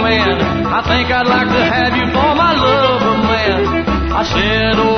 man. I think I'd like to have you for my lover, man. I said, oh,